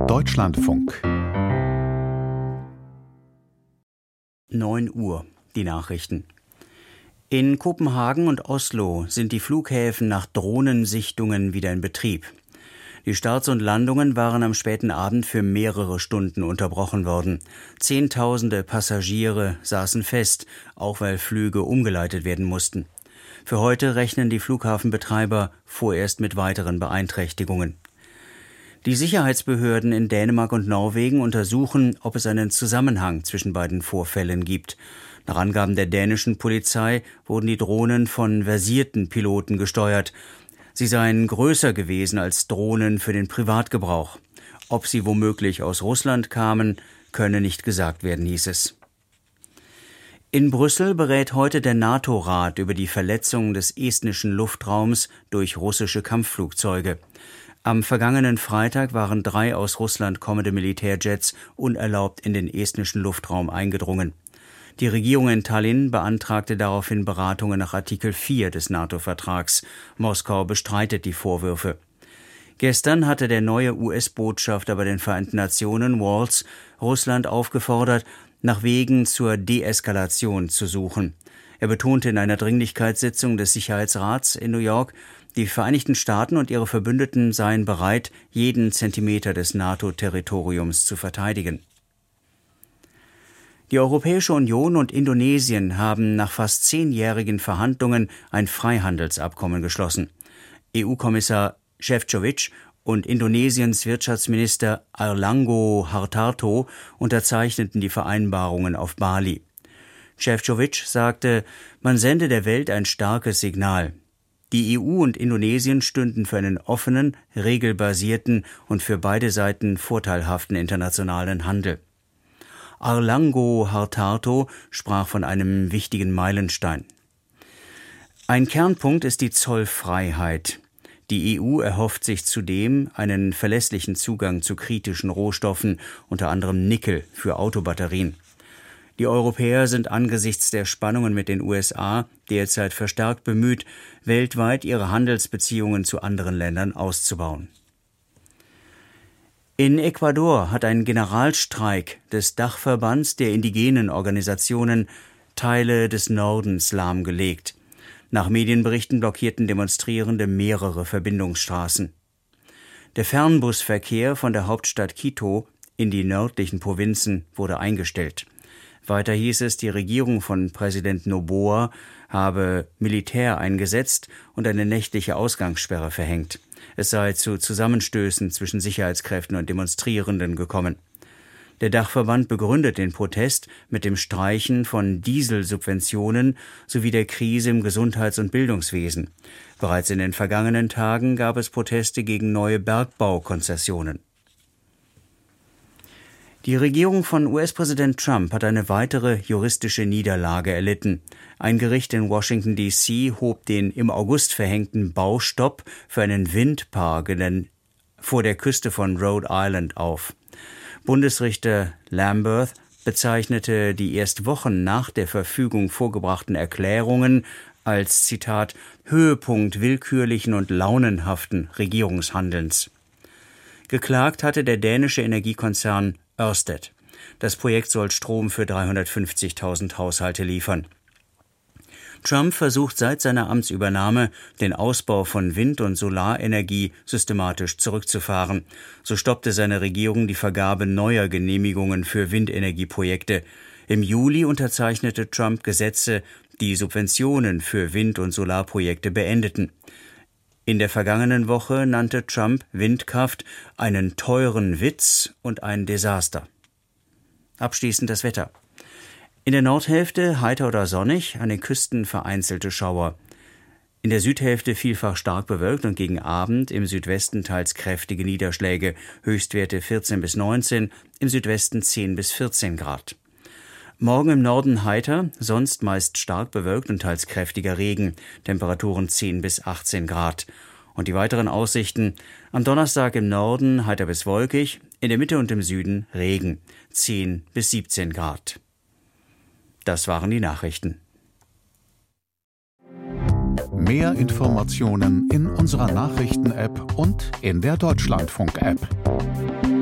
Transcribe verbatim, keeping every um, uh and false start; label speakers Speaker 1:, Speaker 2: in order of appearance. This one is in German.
Speaker 1: Deutschlandfunk.
Speaker 2: neun Uhr, die Nachrichten. In Kopenhagen und Oslo sind die Flughäfen nach Drohnensichtungen wieder in Betrieb. Die Starts und Landungen waren am späten Abend für mehrere Stunden unterbrochen worden. Zehntausende Passagiere saßen fest, auch weil Flüge umgeleitet werden mussten. Für heute rechnen die Flughafenbetreiber vorerst mit weiteren Beeinträchtigungen. Die Sicherheitsbehörden in Dänemark und Norwegen untersuchen, ob es einen Zusammenhang zwischen beiden Vorfällen gibt. Nach Angaben der dänischen Polizei wurden die Drohnen von versierten Piloten gesteuert. Sie seien größer gewesen als Drohnen für den Privatgebrauch. Ob sie womöglich aus Russland kamen, könne nicht gesagt werden, hieß es. In Brüssel berät heute der NATO-Rat über die Verletzung des estnischen Luftraums durch russische Kampfflugzeuge. Am vergangenen Freitag waren drei aus Russland kommende Militärjets unerlaubt in den estnischen Luftraum eingedrungen. Die Regierung in Tallinn beantragte daraufhin Beratungen nach Artikel vier des NATO-Vertrags. Moskau bestreitet die Vorwürfe. Gestern hatte der neue U S-Botschafter bei den Vereinten Nationen, Waltz, Russland aufgefordert, nach Wegen zur Deeskalation zu suchen. Er betonte in einer Dringlichkeitssitzung des Sicherheitsrats in New York, die Vereinigten Staaten und ihre Verbündeten seien bereit, jeden Zentimeter des NATO-Territoriums zu verteidigen. Die Europäische Union und Indonesien haben nach fast zehnjährigen Verhandlungen ein Freihandelsabkommen geschlossen. E U-Kommissar Šefčovič und Indonesiens Wirtschaftsminister Airlangga Hartarto unterzeichneten die Vereinbarungen auf Bali. Šefčovič sagte, man sende der Welt ein starkes Signal. Die E U und Indonesien stünden für einen offenen, regelbasierten und für beide Seiten vorteilhaften internationalen Handel. Airlangga Hartarto sprach von einem wichtigen Meilenstein. Ein Kernpunkt ist die Zollfreiheit. Die E U erhofft sich zudem einen verlässlichen Zugang zu kritischen Rohstoffen, unter anderem Nickel für Autobatterien. Die Europäer sind angesichts der Spannungen mit den U S A derzeit verstärkt bemüht, weltweit ihre Handelsbeziehungen zu anderen Ländern auszubauen. In Ecuador hat ein Generalstreik des Dachverbands der indigenen Organisationen Teile des Nordens lahmgelegt. Nach Medienberichten blockierten Demonstrierende mehrere Verbindungsstraßen. Der Fernbusverkehr von der Hauptstadt Quito in die nördlichen Provinzen wurde eingestellt. Weiter hieß es, die Regierung von Präsident Noboa habe Militär eingesetzt und eine nächtliche Ausgangssperre verhängt. Es sei zu Zusammenstößen zwischen Sicherheitskräften und Demonstrierenden gekommen. Der Dachverband begründet den Protest mit dem Streichen von Dieselsubventionen sowie der Krise im Gesundheits- und Bildungswesen. Bereits in den vergangenen Tagen gab es Proteste gegen neue Bergbaukonzessionen. Die Regierung von U S-Präsident Trump hat eine weitere juristische Niederlage erlitten. Ein Gericht in Washington D C hob den im August verhängten Baustopp für einen Windpark in den, vor der Küste von Rhode Island auf. Bundesrichter Lamberth bezeichnete die erst Wochen nach der Verfügung vorgebrachten Erklärungen als, Zitat, Höhepunkt willkürlichen und launenhaften Regierungshandelns. Geklagt hatte der dänische Energiekonzern Ørsted. Das Projekt soll Strom für dreihundertfünfzigtausend Haushalte liefern. Trump versucht seit seiner Amtsübernahme, den Ausbau von Wind- und Solarenergie systematisch zurückzufahren. So stoppte seine Regierung die Vergabe neuer Genehmigungen für Windenergieprojekte. Im Juli unterzeichnete Trump Gesetze, die Subventionen für Wind- und Solarprojekte beendeten. In der vergangenen Woche nannte Trump Windkraft einen teuren Witz und ein Desaster. Abschließend das Wetter. In der Nordhälfte heiter oder sonnig, an den Küsten vereinzelte Schauer. In der Südhälfte vielfach stark bewölkt und gegen Abend im Südwesten teils kräftige Niederschläge, Höchstwerte vierzehn bis neunzehn, im Südwesten zehn bis vierzehn Grad. Morgen im Norden heiter, sonst meist stark bewölkt und teils kräftiger Regen, Temperaturen zehn bis achtzehn Grad. Und die weiteren Aussichten: am Donnerstag im Norden heiter bis wolkig, in der Mitte und im Süden Regen, zehn bis siebzehn Grad. Das waren die Nachrichten.
Speaker 1: Mehr Informationen in unserer Nachrichten-App und in der Deutschlandfunk-App.